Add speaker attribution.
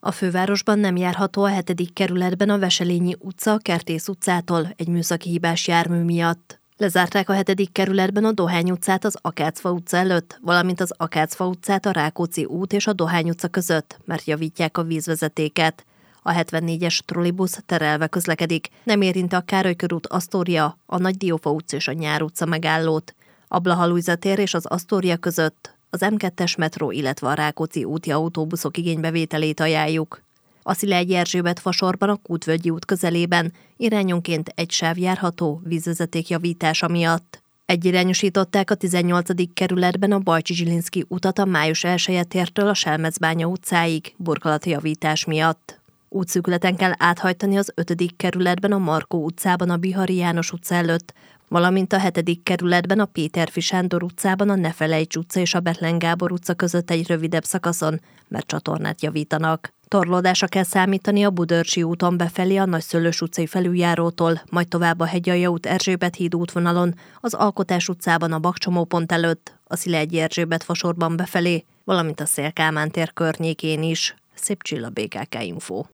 Speaker 1: A fővárosban nem járható a 7. kerületben a Veselényi utca a Kertész utcától egy műszaki hibás jármű miatt. Lezárták a 7. kerületben a Dohány utcát az Akácfa utca előtt, valamint az Akácfa utcát a Rákóczi út és a Dohány utca között, mert javítják a vízvezetéket. A 74-es trollibusz terelve közlekedik, nem érinti a Károly körút Asztória, a Nagy Diófa utca és a Nyár utca megállót. A Blaha-Lujza tér és az Asztória között az M2-es metró, illetve a Rákóczi úti autóbuszok igénybevételét ajánljuk. A Szilágyi Erzsébet fasorban a Kútvölgyi út közelében irányonként egy sáv járható vízvezeték javítása miatt. Egyirányosították a 18. kerületben a Bajcsi-Zsilinszky utat a Május 1-je tértől a Selmecbánya utcáig burkolatjavítás miatt. Útszűkületen kell áthajtani az 5. kerületben a Markó utcában a Bihari János utca előtt, valamint a 7. kerületben a Péterfi Sándor utcában a Nefelejts utca és a Bethlen Gábor utca között egy rövidebb szakaszon, mert csatornát javítanak. Torlódásra kell számítani a Budörsi úton befelé a Nagyszőlős utcai felüljárótól, majd tovább a Hegyalja út Erzsébet híd útvonalon, az Alkotás utcában a Bakcsomópont előtt, a Szilágyi Erzsébet fasorban befelé, valamint a Széll Kálmán tér környékén is. Szép Csilla, BKK Info.